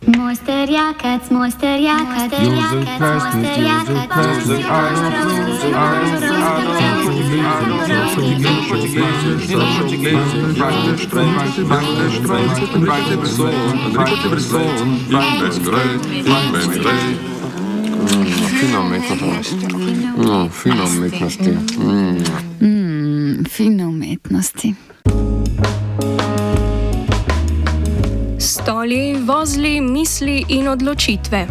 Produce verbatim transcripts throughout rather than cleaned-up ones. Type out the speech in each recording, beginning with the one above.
Mojster Jakac, Mojster Jakac, Mojster Jakac, Mojster Jakac, Fino umetnosti. No, fino umetnosti. Mm, fino umetnosti. Stoli, vozli, misli in odločitve.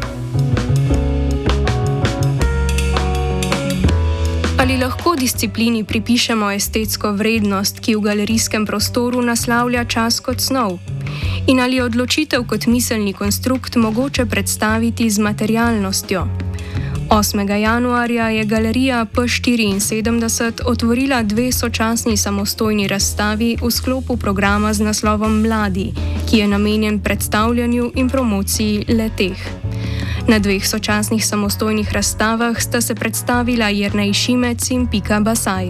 Ali lahko disciplini pripišemo estetsko vrednost, ki v galerijskem prostoru naslavlja čas kot snov? In ali je odločitev kot miselni konstrukt mogoče predstaviti z materialnostjo? osmega januarja je galerija P štiriinsedemdeset otvorila dve sočasni samostojni razstavi v sklopu programa z naslovom Mladi, ki je namenjen predstavljanju in promociji le-teh. Na dveh sočasnih samostojnih razstavah sta se predstavila Jernej Šimec in Pika Basaj.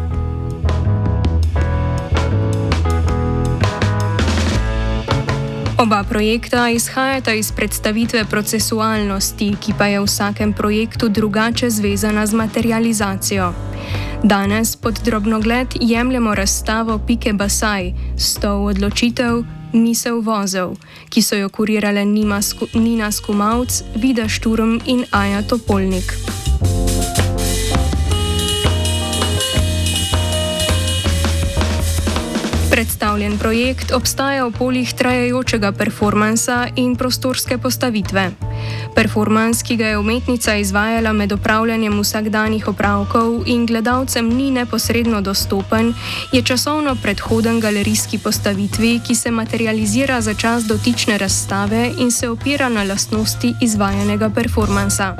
Oba projekta izhajata iz predstavitve procesualnosti, ki pa je v vsakem projektu drugače zvezana z materializacijo. Danes pod drobnogled jemljemo razstavo Pike Basaj, Stol odločitev, misel vozel, ki so jo kurirale Nina Skumavc, Vida Šturm in Aja Topolnik. Predstavljen projekt obstaja v poljih trajajočega performansa in prostorske postavitve. Performans, ki ga je umetnica izvajala med opravljanjem vsakdanjih opravkov in gledalcem ni neposredno dostopen, je časovno predhoden galerijski postavitvi, ki se materializira za čas dotične razstave in se opira na lastnosti izvajanega performansa.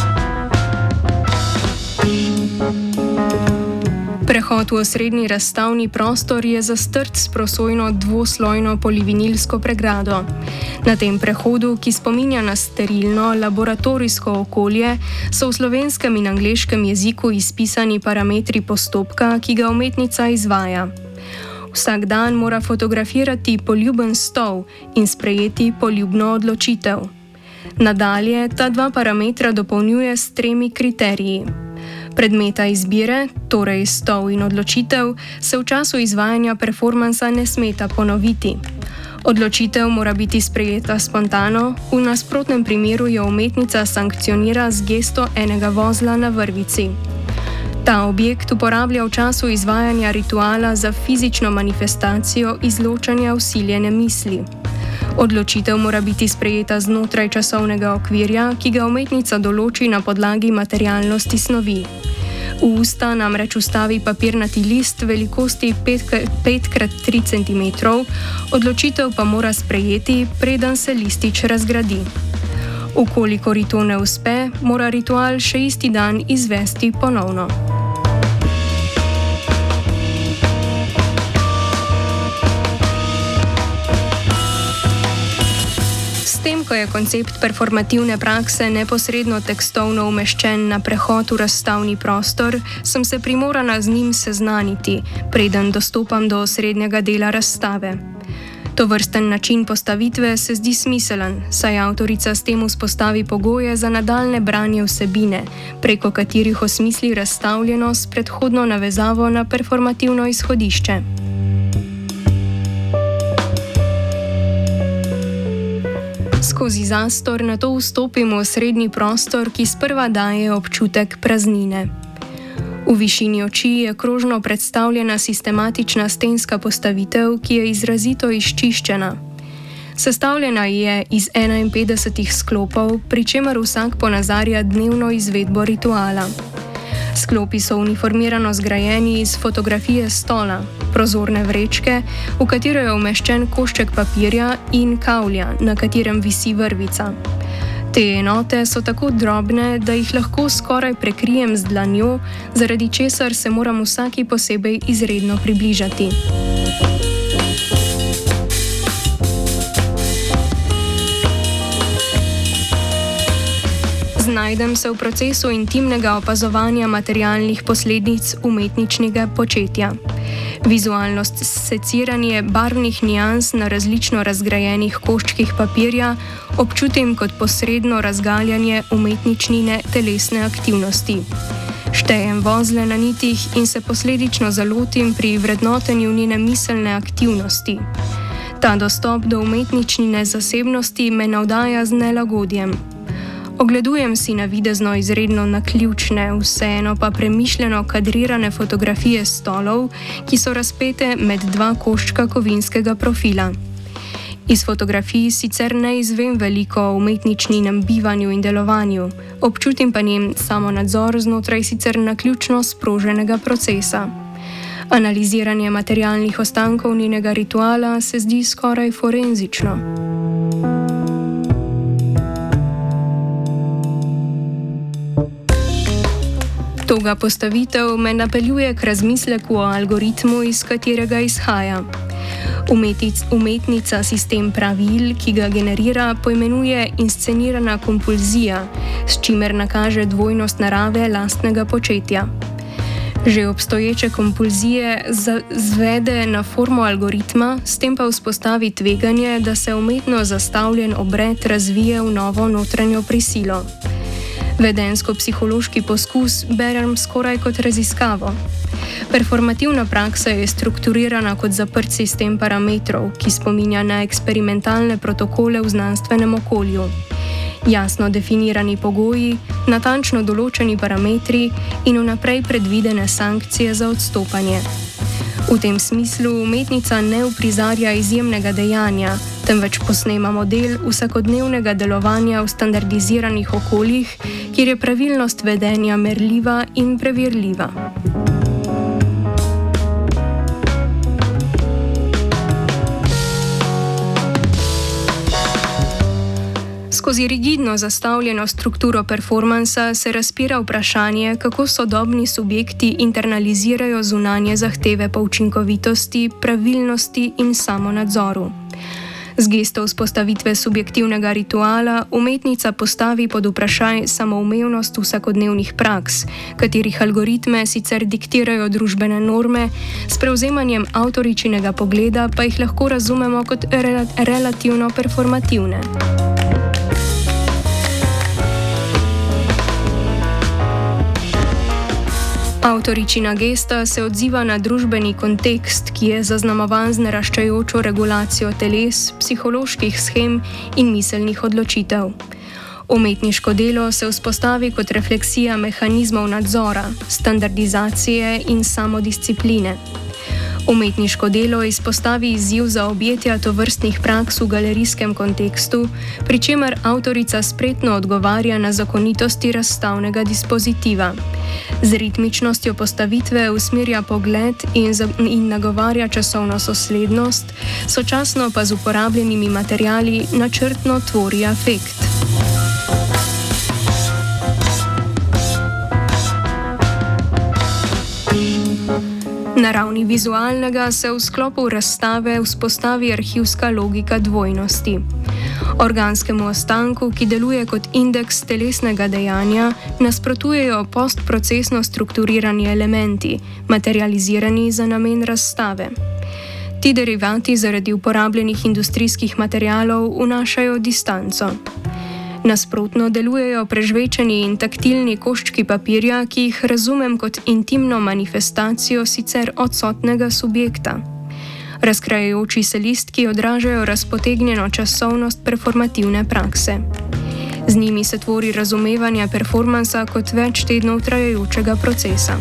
Prehod v osrednji razstavni prostor je zastrt s prosojno dvoslojno polivinilsko pregrado. Na tem prehodu, ki spominja na sterilno laboratorijsko okolje, so v slovenskem in angleškem jeziku izpisani parametri postopka, ki ga umetnica izvaja. Vsak dan mora fotografirati poljuben stol in sprejeti poljubno odločitev. Nadalje ta dva parametra dopolnjuje s tremi kriteriji. Predmeta izbire, torej stol in odločitev, se v času izvajanja performansa ne smeta ponoviti. Odločitev mora biti sprejeta spontano, v nasprotnem primeru jo umetnica sankcionira z gesto enega vozla na vrvici. Ta objekt uporablja v času izvajanja rituala za fizično manifestacijo izločanja vsiljene misli. Odločitev mora biti sprejeta znotraj časovnega okvirja, ki ga umetnica določi na podlagi materialnosti snovi. V usta namreč vstavi papirnati list velikosti pet krat tri centimetre, odločitev pa mora sprejeti, preden se listič razgradi. Ukolikor to ne uspe, mora ritual še isti dan izvesti ponovno. Ko je koncept performativne prakse neposredno tekstovno umeščen na prehod v razstavni prostor, sem se primorana z njim seznaniti, preden dostopam do osrednjega dela razstave. Tovrsten način postavitve se zdi smiselen, saj avtorica s tem vzpostavi pogoje za nadaljne branje vsebine, preko katerih osmisli razstavljeno s predhodno navezavo na performativno izhodišče. Skozi zastor nato vstopimo v srednji prostor, ki sprva daje občutek praznine. V višini oči je krožno predstavljena sistematična stenska postavitev, ki je izrazito izčiščena. Sestavljena je iz enainpetdesetih sklopov, pri čemer vsak ponazarja dnevno izvedbo rituala. Sklopi so uniformirano zgrajeni iz fotografije stola, prozorne vrečke, v katero je umeščen košček papirja, in kavlja, na katerem visi vrvica. Te enote so tako drobne, da jih lahko skoraj prekrijem z dlanjo, zaradi česar se moram vsaki posebej izredno približati. Znajdem se v procesu intimnega opazovanja materialnih posledic umetničnega početja. Vizualno seciranje barvnih nijans na različno razgrajenih koščkih papirja občutim kot posredno razgaljanje umetničnine telesne aktivnosti. Štejem vozle na nitih in se posledično zalotim pri vrednotenju njene miselne aktivnosti. Ta dostop do umetničnine zasebnosti me navdaja z nelagodjem. Ogledujem si navidezno izredno naključne, vseeno pa premišljeno kadrirane fotografije stolov, ki so razpete med dva koščka kovinskega profila. Iz fotografij sicer ne izvem veliko o umetničninem bivanju in delovanju, občutim pa njen samonadzor znotraj sicer naključno sproženega procesa. Analiziranje materialnih ostankov njenega rituala se zdi skoraj forenzično. Toga postavitev me napeljuje k razmisleku o algoritmu, iz katerega izhaja. Umetic, umetnica sistem pravil, ki ga generira, poimenuje inscenirana kompulzija, s čimer nakaže dvojnost narave lastnega početja. Že obstoječe kompulzije zvede na formo algoritma, s tem pa vzpostavi tveganje, da se umetno zastavljen obred razvije v novo notranjo prisilo. Vedensko-psihološki poskus berem skoraj kot raziskavo. Performativna praksa je strukturirana kot zaprt sistem parametrov, ki spominja na eksperimentalne protokole v znanstvenem okolju. Jasno definirani pogoji, natančno določeni parametri in vnaprej predvidene sankcije za odstopanje. V tem smislu umetnica ne uprizarja izjemnega dejanja, temveč posnema model vsakodnevnega delovanja v standardiziranih okoljih, kjer je pravilnost vedenja merljiva in preverljiva. Skozi rigidno zastavljeno strukturo performansa se razpira vprašanje, kako sodobni subjekti internalizirajo zunanje zahteve po učinkovitosti, pravilnosti in samonadzoru. Z gesto vzpostavitve subjektivnega rituala umetnica postavi pod vprašaj samoumevnost vsakodnevnih praks, katerih algoritme sicer diktirajo družbene norme, s prevzemanjem avtoričinega pogleda pa jih lahko razumemo kot rel- relativno performativne. Avtoričina gesta se odziva na družbeni kontekst, ki je zaznamovan z naraščajočo regulacijo teles, psiholoških shem in miselnih odločitev. Umetniško delo se vzpostavi kot refleksija mehanizmov nadzora, standardizacije in samodiscipline. Umetniško delo izpostavi izziv za objetja tovrstnih praks v galerijskem kontekstu, pri čemer avtorica spretno odgovarja na zakonitosti razstavnega dispozitiva. Z ritmičnostjo postavitve usmerja pogled in, za, in nagovarja časovno soslednost, sočasno pa z uporabljenimi materiali načrtno tvori afekt. Na ravni vizualnega se v sklopu razstave vzpostavi arhivska logika dvojnosti. Organskemu ostanku, ki deluje kot indeks telesnega dejanja, nasprotujejo postprocesno strukturirani elementi, materializirani za namen razstave. Ti derivati zaradi uporabljenih industrijskih materialov vnašajo distanco. Nasprotno delujejo prežvečeni in taktilni koščki papirja, ki jih razumem kot intimno manifestacijo sicer odsotnega subjekta. Razkrajajoči se listki odražajo razpotegnjeno časovnost performativne prakse. Z njimi se tvori razumevanje performansa kot več tednov trajajočega procesa.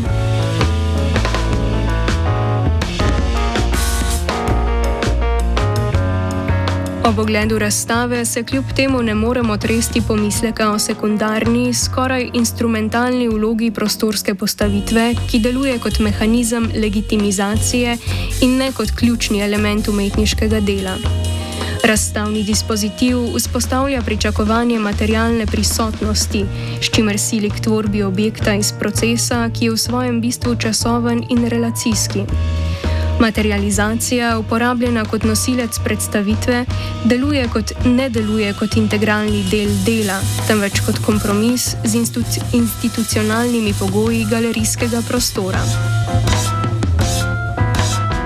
Ob ogledu razstave se kljub temu ne moremo tresti pomisleka o sekundarni, skoraj instrumentalni vlogi prostorske postavitve, ki deluje kot mehanizem legitimizacije in ne kot ključni element umetniškega dela. Razstavni dispozitiv vzpostavlja pričakovanje materialne prisotnosti, s čimer sili k tvorbi objekta iz procesa, ki je v svojem bistvu časoven in relacijski. Materializacija, uporabljena kot nosilec predstavitve, deluje kot ne deluje kot integralni del dela, temveč kot kompromis z institu- institucionalnimi pogoji galerijskega prostora.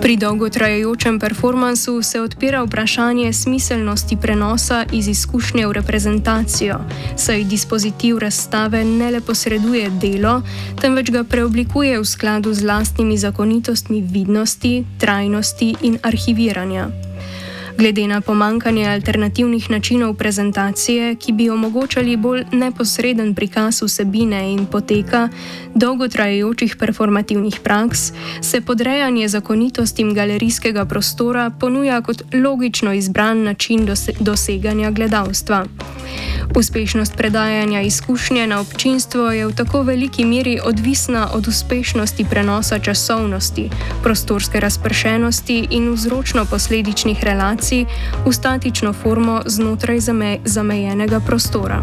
Pri dolgotrajajočem performansu se odpira vprašanje smiselnosti prenosa iz izkušnje v reprezentacijo, saj dispozitiv razstave ne le posreduje delo, temveč ga preoblikuje v skladu z lastnimi zakonitostmi vidnosti, trajnosti in arhiviranja. Glede na pomankanje alternativnih načinov prezentacije, ki bi omogočali bolj neposreden prikaz vsebine in poteka dolgotrajajočih performativnih praks, se podrejanje zakonitostim galerijskega prostora ponuja kot logično izbran način doseganja gledalstva. Uspešnost predajanja izkušnje na občinstvo je v tako veliki meri odvisna od uspešnosti prenosa časovnosti, prostorske razpršenosti in vzročno-posledičnih relacij v statično formo znotraj zame- zamejenega prostora.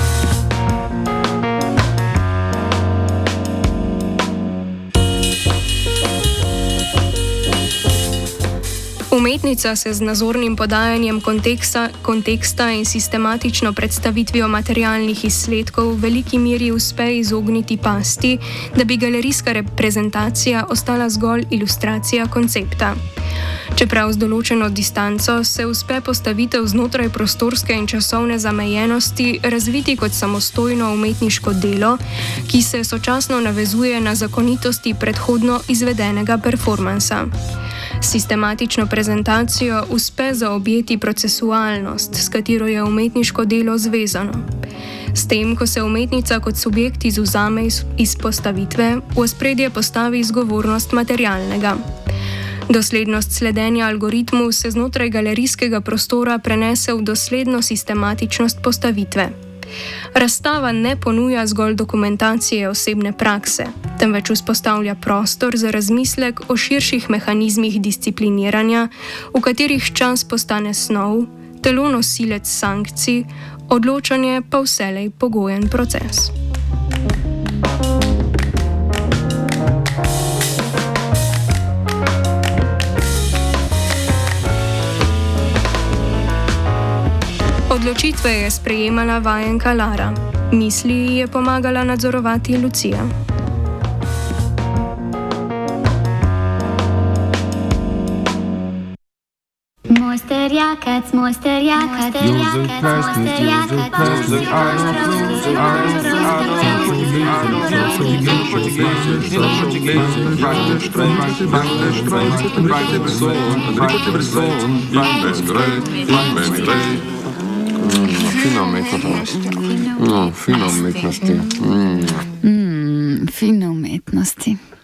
Umetnica se z nazornim podajanjem konteksta, konteksta in sistematično predstavitvijo materialnih izsledkov v veliki meri uspe izogniti pasti, da bi galerijska reprezentacija ostala zgolj ilustracija koncepta. Čeprav z določeno distanco se uspe postavitev znotraj prostorske in časovne zamejenosti razviti kot samostojno umetniško delo, ki se sočasno navezuje na zakonitosti predhodno izvedenega performansa. Sistematično prezentacijo uspe zaobjeti procesualnost, s katero je umetniško delo zvezano. S tem, ko se umetnica kot subjekt izvzame iz, iz postavitve, v ospredje postavi zgovornost materialnega. Doslednost sledenja algoritmu se znotraj galerijskega prostora prenese v dosledno sistematičnost postavitve. Razstava ne ponuja zgolj dokumentacije osebne prakse, temveč vzpostavlja prostor za razmislek o širših mehanizmih discipliniranja, v katerih čas postane snov, telo nosilec sankcij, odločanje pa vselej pogojen proces. Odločitve je sprejemala vajenka Lara, misli ji je pomagala nadzorovati Lucija. Mojster Jakac, mojster Jakac, Jozef Pesnik, Jozef Pesnik, Fino umetnosti. No, fino umetnosti. Mm, fino umetnosti.